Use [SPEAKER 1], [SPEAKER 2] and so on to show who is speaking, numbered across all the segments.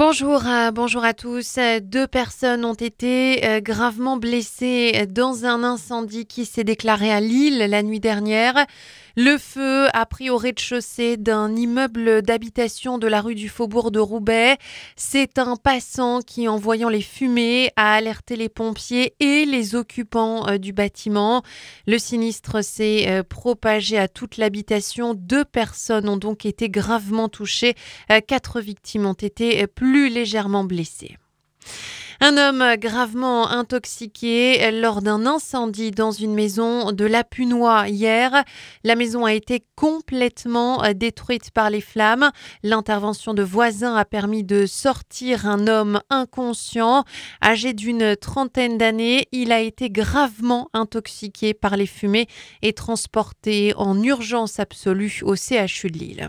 [SPEAKER 1] Bonjour à tous. Deux personnes ont été gravement blessées dans un incendie qui s'est déclaré à Lille la nuit dernière. Le feu a pris au rez-de-chaussée d'un immeuble d'habitation de la rue du Faubourg de Roubaix. C'est un passant qui, en voyant les fumées, a alerté les pompiers et les occupants du bâtiment. Le sinistre s'est propagé à toute l'habitation. Deux personnes ont donc été gravement touchées. 4 victimes ont été plus légèrement blessées. Un homme gravement intoxiqué lors d'un incendie dans une maison de Lapunois hier. La maison a été complètement détruite par les flammes. L'intervention de voisins a permis de sortir un homme inconscient. Âgé d'une trentaine d'années, il a été gravement intoxiqué par les fumées et transporté en urgence absolue au CHU de Lille.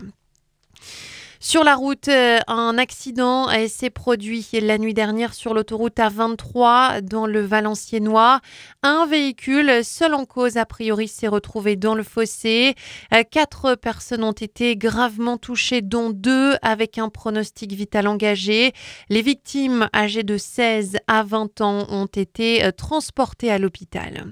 [SPEAKER 1] Sur la route, un accident s'est produit la nuit dernière sur l'autoroute A23 dans le Valenciennois. Un véhicule seul en cause a priori s'est retrouvé dans le fossé. 4 personnes ont été gravement touchées, dont 2 avec un pronostic vital engagé. Les victimes âgées de 16 à 20 ans ont été transportées à l'hôpital.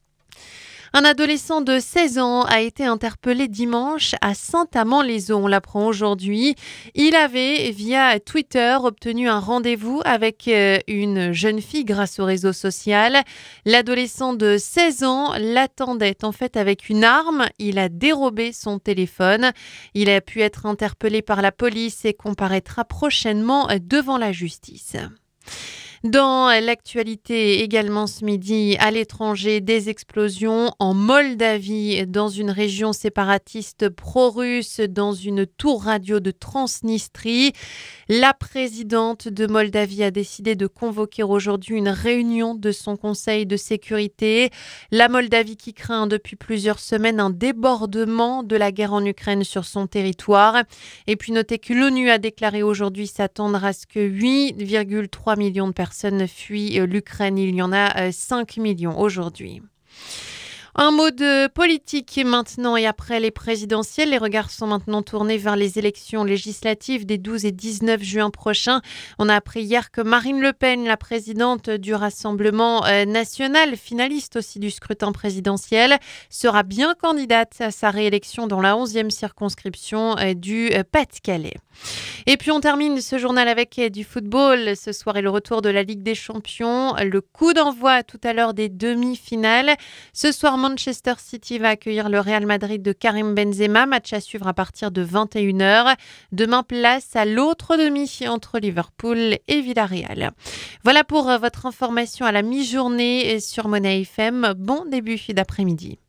[SPEAKER 1] Un adolescent de 16 ans a été interpellé dimanche à Saint-Amand-les-Eaux. On l'apprend aujourd'hui. Il avait, via Twitter, obtenu un rendez-vous avec une jeune fille grâce au réseau social. L'adolescent de 16 ans l'attendait en fait avec une arme. Il a dérobé son téléphone. Il a pu être interpellé par la police et comparaîtra prochainement devant la justice. Dans l'actualité également ce midi, à l'étranger, des explosions en Moldavie, dans une région séparatiste pro-russe, dans une tour radio de Transnistrie. La présidente de Moldavie a décidé de convoquer aujourd'hui une réunion de son conseil de sécurité. La Moldavie qui craint depuis plusieurs semaines un débordement de la guerre en Ukraine sur son territoire. Et puis notez que l'ONU a déclaré aujourd'hui s'attendre à ce que 8,3 millions de personnes fuient l'Ukraine. Il y en a 5 millions aujourd'hui. Un mot de politique maintenant et après les présidentielles. Les regards sont maintenant tournés vers les élections législatives des 12 et 19 juin prochains. On a appris hier que Marine Le Pen, la présidente du Rassemblement national, finaliste aussi du scrutin présidentiel, sera bien candidate à sa réélection dans la 11e circonscription du Pas-de-Calais. Et puis on termine ce journal avec du football. Ce soir est le retour de la Ligue des Champions. Le coup d'envoi tout à l'heure des demi-finales. Ce soir, Manchester City va accueillir le Real Madrid de Karim Benzema. Match à suivre à partir de 21h. Demain, place à l'autre demi entre Liverpool et Villarreal. Voilà pour votre information à la mi-journée sur Monnaie FM. Bon début d'après-midi.